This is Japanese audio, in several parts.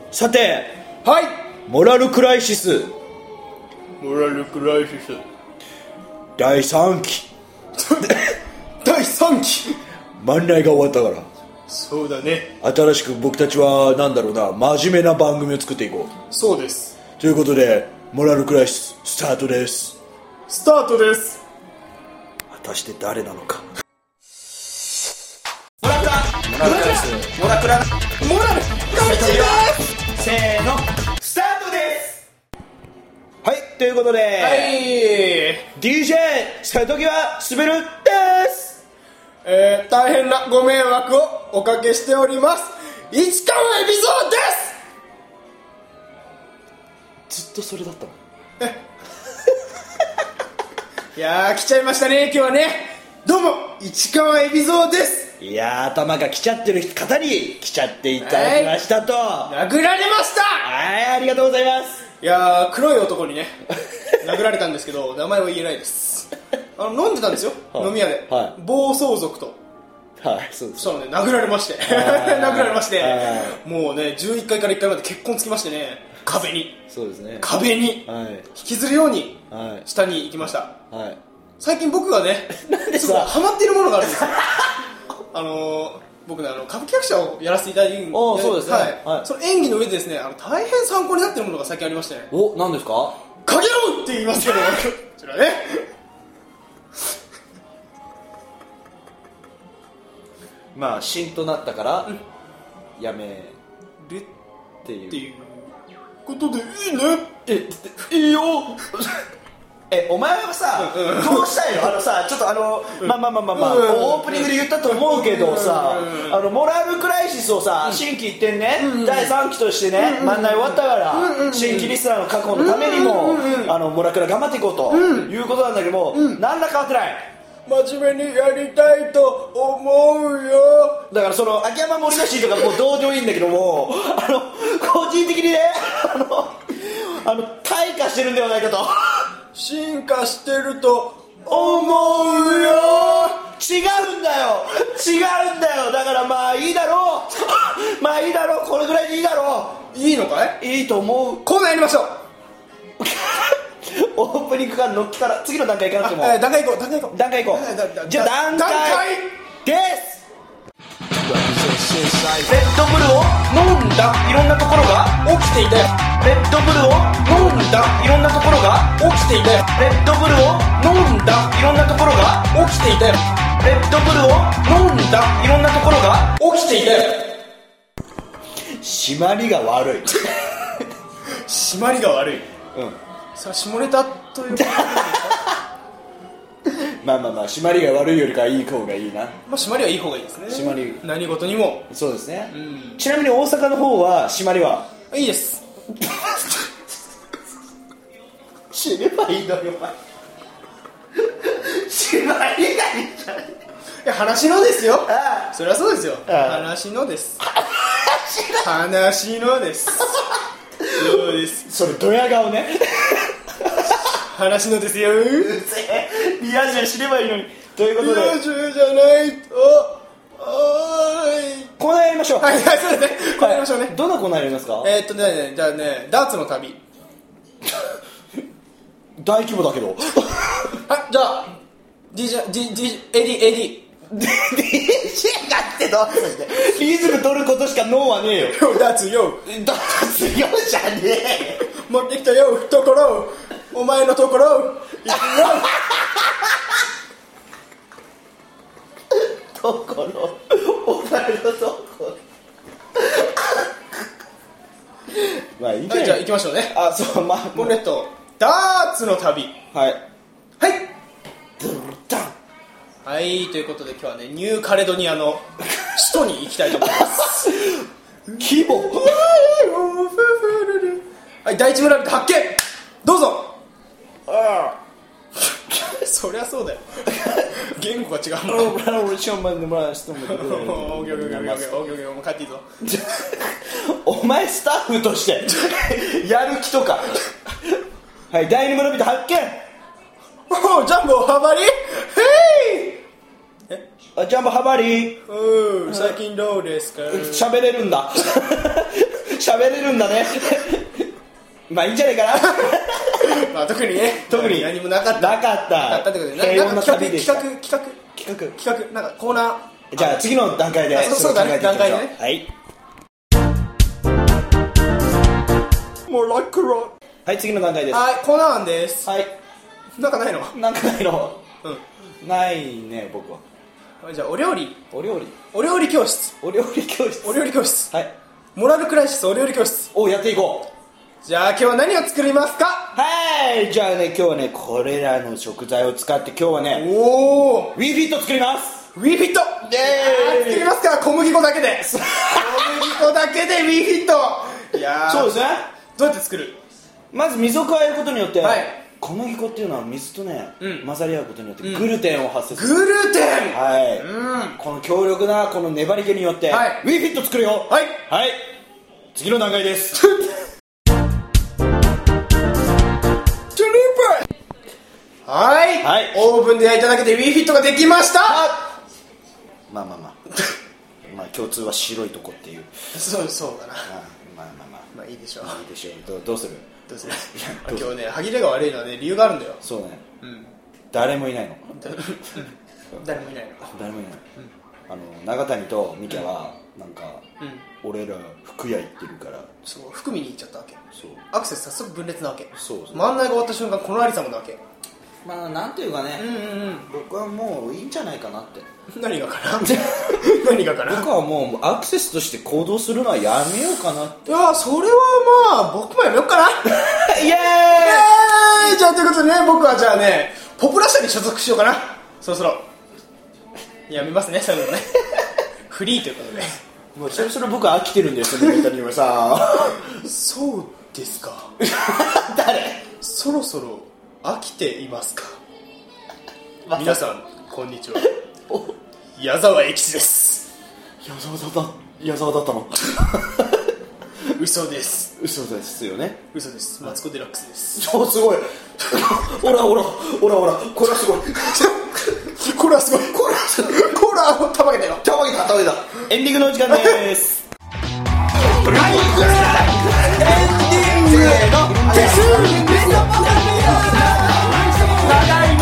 さて、 はい。 モラルクライシスモラルクライシス第3期第3期。 万内が終わったから、 そうだね。 新しく僕たちはなんだろうな、真面目な番組を作っていこそうです。 うということで、モラルクライシススタートです。 スタートです。 果たして誰なのか。 モラクラモラルクライシスモラクラモラルクライシスせーのスタートです。はい、ということで、 はい。 DJ 瀬戸際滑るです。 大変なご迷惑をおかけしております市川海老蔵です。 ずっとそれだったの。 いやー来ちゃいましたね今日はね。どうも市川海老蔵です。 いやー、頭が来ちゃってる方に来ちゃっていただきましたと。 殴られました。 はい、ありがとうございます。 いやー黒い男にね殴られたんですけど名前は言えないです。飲んでたんですよ、 はい飲み屋で、 はい、 暴走族と。 はい、そうです。 そしたらね殴られまして殴られまして、もうね11階から1階まで血痕つきましてね、壁に、 そうですね、 壁に引きずるように下に行きました。はい、最近僕がねすごいハマっているものがあるんですよ。僕ね歌舞伎役者をやらせていただいているんで、 そうですね、 はい、その演技の上でですね大変参考になっているものが最近ありましてね。 お、何ですか？ かげろうって言いますけどこちらねまあシーンとなったからやめるっていうことでいいね。 いいよお前はさ、どうしたいの？さ、ちょっとまあオープニングで言ったと思うけどさ、モラルクライシスをさ、新規一点ね、第3期としてね、万内終わったから、新規リスナーの確保のためにも、モラクラ頑張っていこうということなんだけども、何ら変わってない。 真面目にやりたいと思うよ。 だからその秋山森のシーンとかもうどうでもいいんだけども、個人的にね、退化してるんではないかと。 進化してると思うよ。 違うんだよ、違うんだよ。だからまあいいだろうまあいいだろう、これぐらいでいいだろう。いいのかい？ いいと思う。 コーナーやりましょう。 オープニングからのっけから次の段階いかなくても、 段階行こう。 じゃあ段階です。レッドブルを飲んだいろんなところが起きていたよ。レッドブルを飲んだいろんなところが起きていたよ。レッドブルを飲んだいろんなところが起きていたよ。レッドブルを飲んだいろんなところが起きていたよ。締まりが悪い締まりが悪い。さあ下ネタということでまあ締まりが悪いよりかはいい方がいいな。 まあ締まりはいい方がいいですね。 締まり何事にもそうですね、ちなみに大阪の方は締まりはいいです死ねばいいのよお前締まりがいいじゃん。いや話のですよ。それはそうですよ。 話のです話のですそうです。 それドヤ顔ね話のですよ。 リア充知ればいいのに。ということでリア充じゃないとコーナーやりましょう。 はい、そうですね。コーナーやりましょうね。 どんなコーナーやりますか？ じゃあね、ダーツの旅大規模だけどはい、じゃあ AD DJ がってどうすんだよ。リズム取ることしか脳はねえよ。 ダーツよダーツよじゃねえ。 持ってきたよところ、お前のところ行くよところ、お前のところまあいいんじゃない。 じゃあ行きましょうね。 そう、まあボンネットダーツの旅。 はいはい、ということで今日はねニューカレドニアの首都に行きたいと思います規模はい、第一村人発見どうぞ。そりゃそうだよ言語が違うもん。 オーケーもう帰っていいぞお前スタッフとしてやる気とかはい、第二村人発見。 ジャンボハマりジャンボハマり最近どうですか。 喋れるんだ喋れるんだねまあいいんじゃないかなまあ特にね何もなかったってことで平穏な旅でした。 企画なんかコーナー、 じゃあ次の段階でそうだね、段階でね。 はい、 もうラックロはい、次の段階です。 はい、コーナー案です。 はい、 なんかないの？ なんかないの？ うん、 ないね、僕は。 じゃあお料理教室。 はい、 モラルクライシスお料理教室をやっていこう。 じゃあ今日は何を作りますか？ はい、じゃあね、今日はね、これらの食材を使って今日はね、 おー、 ウィーフィット作ります。 ウィーフィット作りますか？小麦粉だけでウィーフィット。いやー、 そうですね。 どうやって作る？ まず水を加えることによって、 はい、 小麦粉っていうのは水とね、 うん、 混ざり合うことによってグルテンを発生する、 グルテン、 はい、 うん、 この強力なこの粘り気によって、 はい、 ウィーフィット作るよ。 はい、 はい、次の段階ですはい、 はい、 オーブンで焼いただけでウィーフィットができました。 まあ共通は白いとこっていう。 そうだな。まあいいでしょう。 どうする今日ね、歯切れが悪いのはね、理由があるんだよ。 そうね、 うん、 誰もいないの誰もいないの、 長谷とミキャはなんか、俺ら服屋行ってるから、 そう、服見に行っちゃったわけ。 そう、 アクセス早速分裂なわけ。 そう真ん中が終わった瞬間このありさまなわけ。 まあなんていうかね、僕はもういいんじゃないかなって。 何がかな僕はもうアクセスとして行動するのはやめようかなって。 いや、それはまあ僕もやめようかなイエーイじゃあということでね、僕はじゃあね、ポプラ社に所属しようかな。そろそろやめますね、そういうのねフリーということで、 もうそろそろ僕は飽きてるんですよ、ネタにもさそうですか誰？ そろそろ飽きていますか？皆さんこんにちは矢沢永吉です。 矢沢だったの嘘です。 嘘ですよね。 嘘です。マツコ・デラックスです。 すごいほらこれはすごいこれはたまげたよ。 エンディングの時間ですエンディングの消す長いね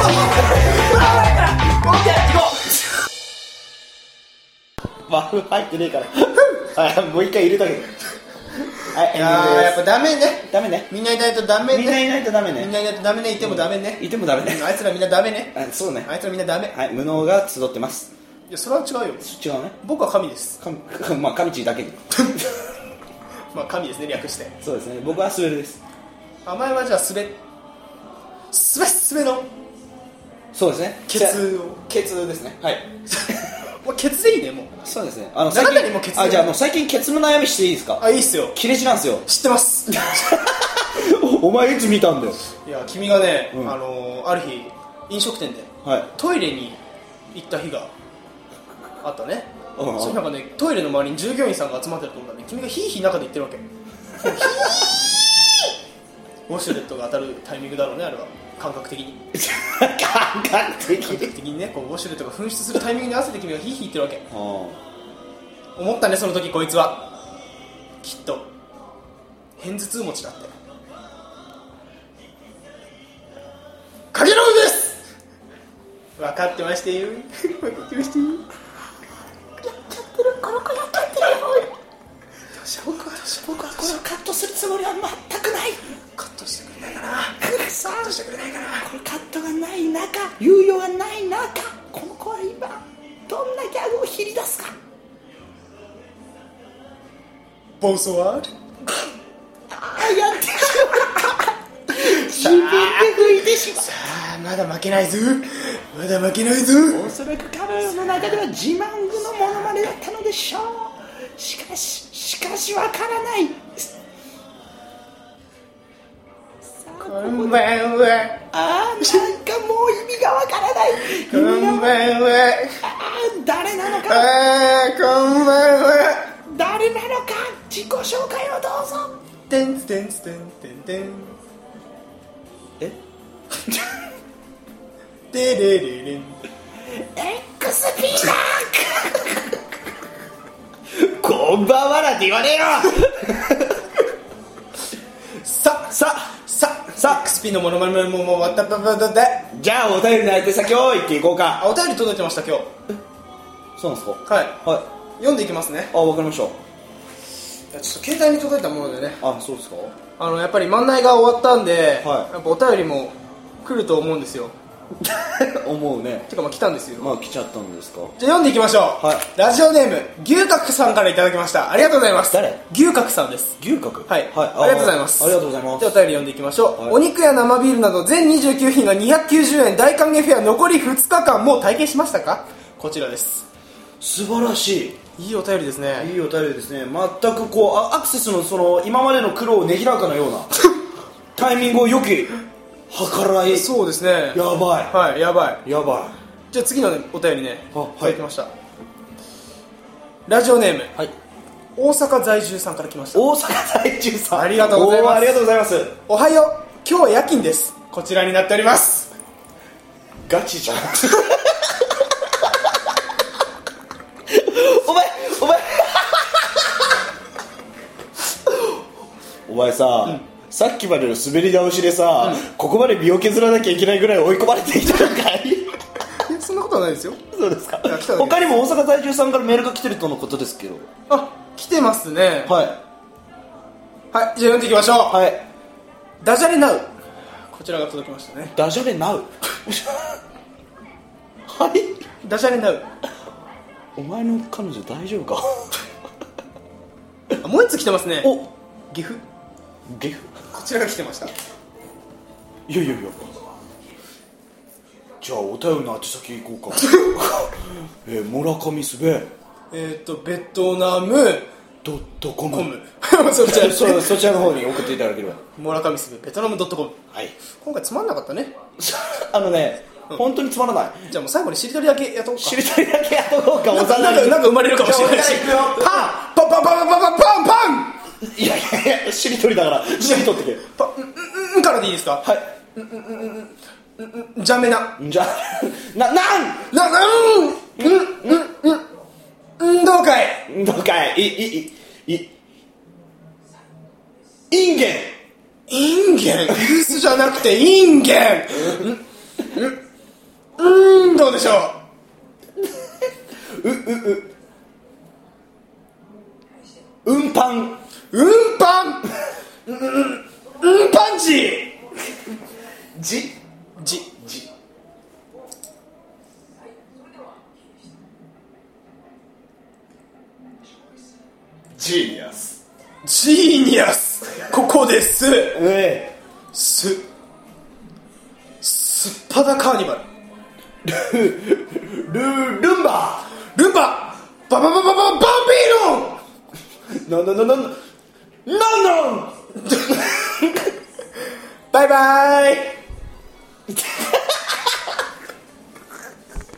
入ってねえからもう一回入れたけど、はい、 やっぱダメね。みんないないとダメね。 みんないないとダメね。 いてもダメね。あいつらみんなダメね。 そうね。 あいつらみんなダメ。 はい、無能が集ってます。 いや、それは違うよ。 違うね。 僕は神です。 まあ神地だけにまあ神ですね、略して。 そうですね。僕はスベルです。 名前はじゃあスベの。 そうですね。ケツですね。はい。 ケツでいいね、もう。 そうですね。 最近もケツ。 じゃあもう最近ケツの悩みしていいですか？ いいっすよ。 切れ字なんですよ。 知ってますお前いつ見たんだよ。 いや、君がね、ある日飲食店でトイレに行った日があったね。それなんかね、トイレの周りに従業員さんが集まってるところがね、君がヒーヒー中で言ってるわけウォシュレットが当たるタイミングだろうね、あれは。感覚的に感覚的にね、こうウォシュレットが噴出するタイミングに合わせて君がヒーヒー言ってるわけ。思ったね、その時こいつはきっと片頭痛持ちだって。かげろうです。分かってましてよ分かってましてよ。やっちゃってる、この子やっちゃってるよ。僕はこれをカットするつもりは全くない。カットしてくれないかな。 これカットがない中、猶予がない中、この子は今どんなギャグを切り出すか。 ボスワールやってしまう自分で吹いてしまう。 さあ、まだ負けないぞ。 おそらく彼女の中では自慢具のモノマネだったのでしょう。しかしわからない。 こんばんは。 なんかもう意味がわからない。 こんばんは。 誰なのか。 こんばんは。 誰なのか、自己紹介をどうぞ。 てんてんてんてんてん。でれれれん。 XP だこんばんはなんて言わねえよさあ XP のモノマネも終わったで、 じゃあお便りの相手先を言っていこうか。 お便り届いてました今日。 そうなんですか。 はい、 はい。 読んでいきますね。 あ、わかりました。 ちょっと携帯に届いたものでね、 あ、そうですか。 やっぱり万内が終わったんで、 はいやっぱお便りも来ると思うんですよ。 思うね。 てかまあ来たんですよ。 まあ来ちゃったんですか。 じゃあ読んでいきましょう。 はい。 ラジオネーム牛角さんからいただきました。ありがとうございます。 誰？ 牛角さんです。 牛角。 はい、 はい。 ありがとうございます。 ありがとうございます。 じゃあお便り読んでいきましょう、 はい、 お肉や生ビールなど全29品が290円大歓迎フェア残り2日間、もう体験しましたか？こちらです。 素晴らしい。 いいお便りですね。 いいお便りですね。全くこうアクセスのその今までの苦労をねぎらうかのようなタイミングをよき計らい。 そうですね。 やばい。 はい、やばい。 やばい。 じゃあ次の、ね、お便りね、 はいいただきました。ラジオネーム、 はい。 大阪在住さんから来ました。 大阪在住さん。 ありがとうございます。 ありがとうございます。 おはよう、今日は夜勤です。こちらになっております。 ガチじゃん。お前お前さ、さっきまでの滑り倒しでさ、ここまで身を削らなきゃいけないぐらい追い込まれていたのかい？ そんなことはないですよ。 そうですか。 来ただけです。 他にも大阪在住さんからメールが来てるとのことですけど。 あ、来てますね。 はい。 はい、じゃあ読んでいきましょう。 はい。 ダジャレナウ、こちらが届きましたね。 ダジャレナウ。はい。 ダジャレナウ。 お前の彼女大丈夫か？ あ、もう一つ来てますね。 お、 岐阜、 ゲフ。 こちらが来てました。 いやいやいや。じゃあお便りの宛先行こうか。村上すべベトナム .com コムそちらそちらの方に送っていただければ。 村上すべベトナム.com。 はい。 今回つまんなかったね。 本当につまらない。 じゃあもう最後にしりとりだけやっとこうか。 しりとりだけやっとこうか。 なんか生まれるかもしれないし。 じゃあ俺から行くよ。 パンパンパンパンパンパンパンパン。 いやいやいや、しりとりだからしりとってけ。 からでいいですか？ はい。 じゃめな。 じゃあどうかい。 どうかい。インゲン。 インゲン。ユースじゃなくてインゲン。どうでしょう。 運搬。 パンチ。 ジーニアス。ここです。すっぱだカーニバル。 ルンバババンビーノン。 ノンバイバイ。